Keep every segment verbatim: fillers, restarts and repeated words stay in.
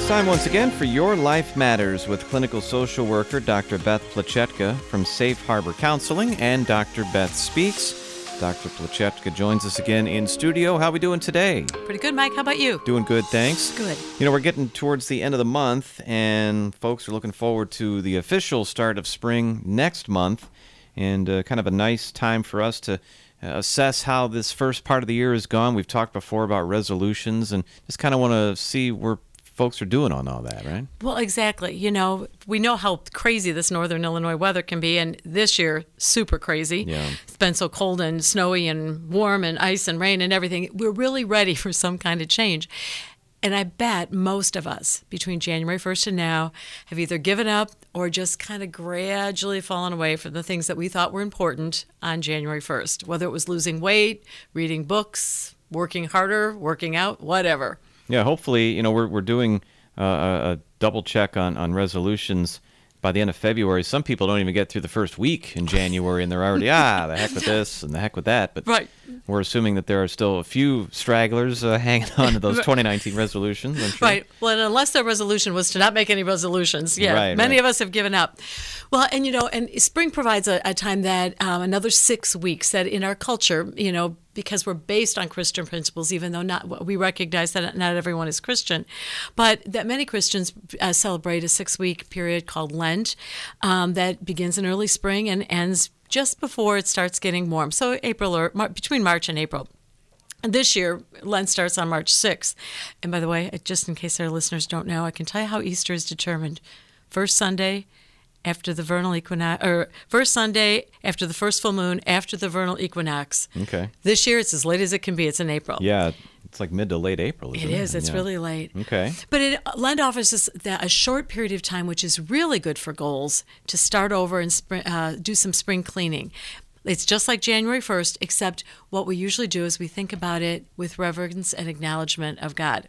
time once again for Your Life Matters with clinical social worker Doctor Beth Plachetka from Safe Harbor Counseling and Doctor Beth Speaks. Doctor Plachetka joins us again in studio. How are we doing today? Pretty good, Mike. How about you? Doing good, thanks. Good. You know, we're getting towards the end of the month, and folks are looking forward to the official start of spring next month, and uh, kind of a nice time for us to uh, assess how this first part of the year has gone. We've talked before about resolutions, and just kind of want to see where folks are doing on all that, right? Well, exactly. You know, we know how crazy this northern Illinois weather can be, and this year, super crazy. Yeah. It's been so cold and snowy and warm and ice and rain and everything. We're really ready for some kind of change. And I bet most of us, between January first and now, have either given up or just kind of gradually fallen away from the things that we thought were important on January first, whether it was losing weight, reading books, working harder, working out, whatever. Yeah, hopefully, you know, we're we're doing uh, a, a double check on, on resolutions by the end of February. Some people don't even get through the first week in January, and they're already, ah, the heck with this and the heck with that. But right. We're assuming that there are still a few stragglers uh, hanging on to those twenty nineteen resolutions. I'm sure. Right. Well, and unless their resolution was to not make any resolutions, yeah, right, many right. of us have given up. Well, and you know, and spring provides a, a time that um, another six weeks that in our culture, you know, because we're based on Christian principles, even though not we recognize that not everyone is Christian, but that many Christians uh, celebrate a six-week period called Lent um, that begins in early spring and ends just before it starts getting warm. So April or Mar- between March and April. And this year, Lent starts on March sixth. And by the way, just in case our listeners don't know, I can tell you how Easter is determined. First Sunday after the vernal equinox, or first Sunday after the first full moon after the vernal equinox. Okay. This year, it's as late as it can be. It's in April. Yeah, it's like mid to late April, isn't It it? is. It's yeah. really late. Okay. But it, Lent offers us that a short period of time, which is really good for goals, to start over and spring, uh, do some spring cleaning. It's just like January first, except what we usually do is we think about it with reverence and acknowledgement of God.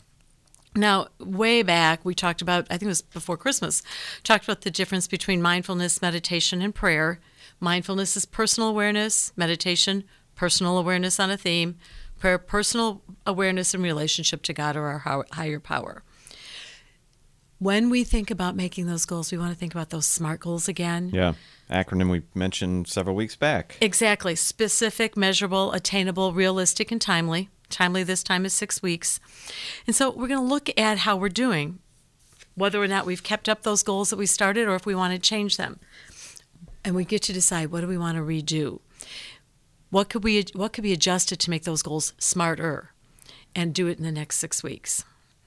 Now, way back, we talked about, I think it was before Christmas, talked about the difference between mindfulness, meditation, and prayer. Mindfulness is personal awareness, meditation, personal awareness on a theme, prayer, personal awareness in relationship to God or our higher power. When we think about making those goals, we want to think about those SMART goals again. Yeah, acronym we mentioned several weeks back. Exactly. Specific, measurable, attainable, realistic, and timely. Timely this time is six weeks. And so we're going to look at how we're doing, whether or not we've kept up those goals that we started or if we want to change them. And we get to decide, what do we want to redo? What could we what could be adjusted to make those goals smarter and do it in the next six weeks?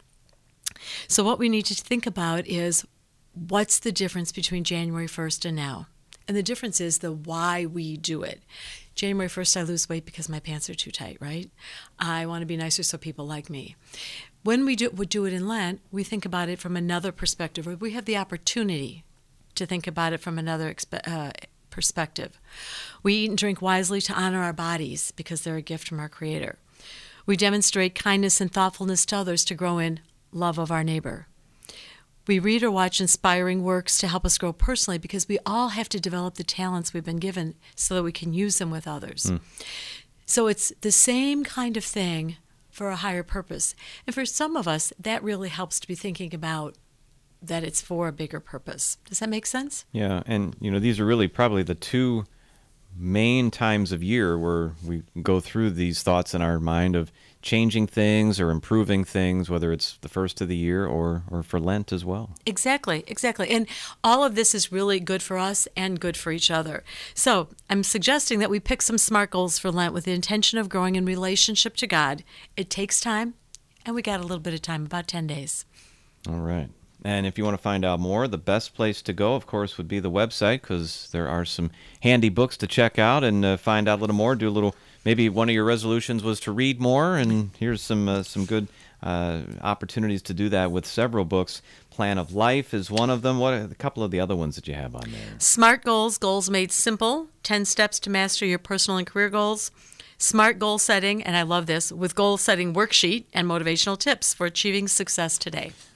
So what we need to think about is, what's the difference between January first and now? And the difference is the why we do it. January first, I lose weight because my pants are too tight, right? I want to be nicer so people like me. When we do, would do it in Lent, we think about it from another perspective. We have the opportunity to think about it from another expe- uh, perspective. We eat and drink wisely to honor our bodies because they're a gift from our Creator. We demonstrate kindness and thoughtfulness to others to grow in love of our neighbor. We read or watch inspiring works to help us grow personally because we all have to develop the talents we've been given so that we can use them with others. Mm. So it's the same kind of thing for a higher purpose. And for some of us, that really helps to be thinking about that it's for a bigger purpose. Does that make sense? Yeah, and you know, these are really probably the two main times of year where we go through these thoughts in our mind of changing things or improving things, whether it's the first of the year or, or for Lent as well. Exactly, exactly. And all of this is really good for us and good for each other. So I'm suggesting that we pick some SMART goals for Lent with the intention of growing in relationship to God. It takes time, and we got a little bit of time, about ten days. All right. And if you want to find out more, the best place to go, of course, would be the website, because there are some handy books to check out and uh, find out a little more. Do a little, maybe one of your resolutions was to read more, and here's some uh, some good uh, opportunities to do that with several books. Plan of Life is one of them. What are a couple of the other ones that you have on there? SMART Goals, Goals Made Simple, ten Steps to Master Your Personal and Career Goals. SMART Goal Setting, and I love this, with goal setting worksheet and motivational tips for achieving success today.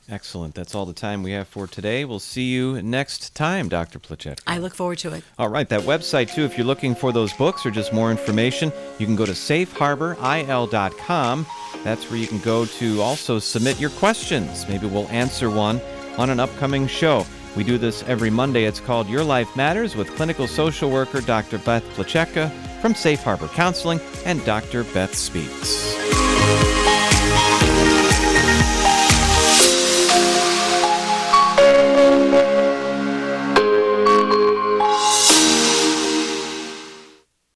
Excellent. That's all the time we have for today. We'll see you next time, Doctor Plachetka. I look forward to it. All right, that website, too, if you're looking for those books or just more information, you can go to safe harbor I L dot com. That's where you can go to also submit your questions. Maybe we'll answer one on an upcoming show. We do this every Monday. It's called Your Life Matters with clinical social worker Doctor Beth Plachetka from Safe Harbor Counseling and Doctor Beth Speaks.